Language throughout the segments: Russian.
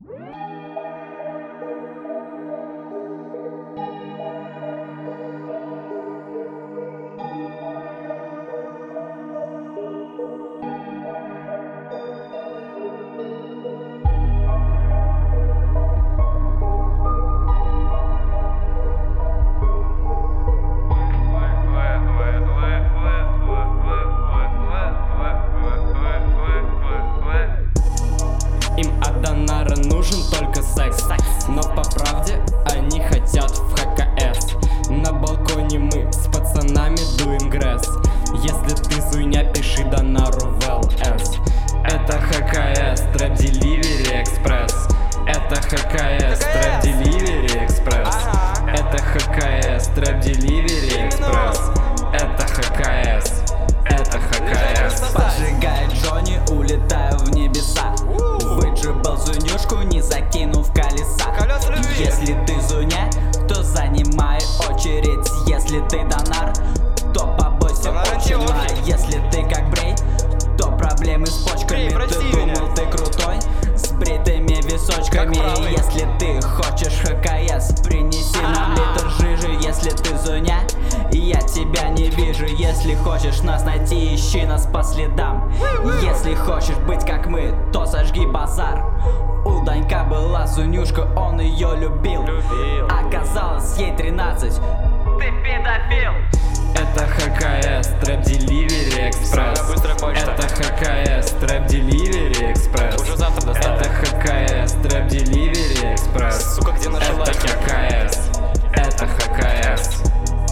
Им от донара нужен только секс, но по правде они хотят в ХКС. На балконе мы с пацанами дуем гресс. Если ты зуйня, пиши донару в ЛС. Это ХКС, Trap Delivery Express. Это ХКС, Trap Delivery Express. Это ХКС, Trap Delivery Express. Это ХКС, это ХКС. Поджигает Джонни, улетаю в небеса. Выджибал зунюшку, не закинув колеса. Если ты зуня, то занимай очередь. Если ты донар, то побойся отчима. Если ты как Брей, то проблемы с почками. Ты думал, ты крутой, с бритыми височками. Если ты хочешь ХКС, принеси нам литр жижи. Если ты зуня, я тебя не вижу. Если хочешь нас найти, ищи нас по следам. Если хочешь быть как мы, то сожги базар. У Данька была зунюшка, он ее любил. Оказалось, ей 13. Ты педофил. Это ХКС, Trap Delivery Express. Это ХКС, Trap Delivery Express. Уже завтра доставят. Это ХКС, Trap Delivery Express. Сука, где наши Это лайки? ХКС, это ХКС.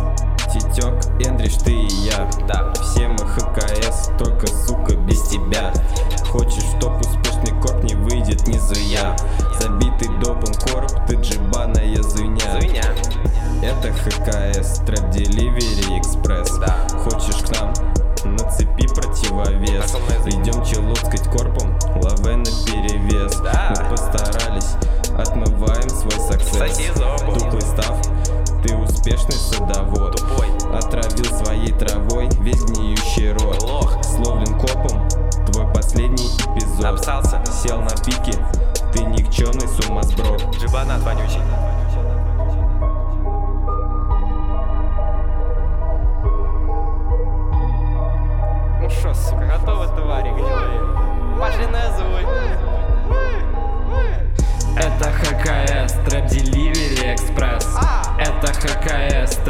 Титек, Эндриш, ты и я. Да. Все мы ХКС, только, сука, без тебя. Хочешь, чтоб успешный корп не выйдет, не зуя. Забитый допом корп, ты джибаная зуйня. Зуйня. Это ХКС, Trap Delivery Express. Да. Хочешь к нам? Нацепи противовес. Пошел на язык. Идем челоцкать корпом, лаве на перевес. Да. Мы постарались, отмываем свой Соси саксесс. зубы. Тухлый став, ты успешный садовод. Тупой. Отравил своей травой весь гниющий рот. Лох. Словлен копом, твой последний эпизод. Обсался. Сел на пике, ты никчемный сумасброд. Джибанат вонючий. Ну шо, сука, готовы, твари гнилые? Пошли на зуй. Это ХКС, Trap Delivery Express. Это ХКС,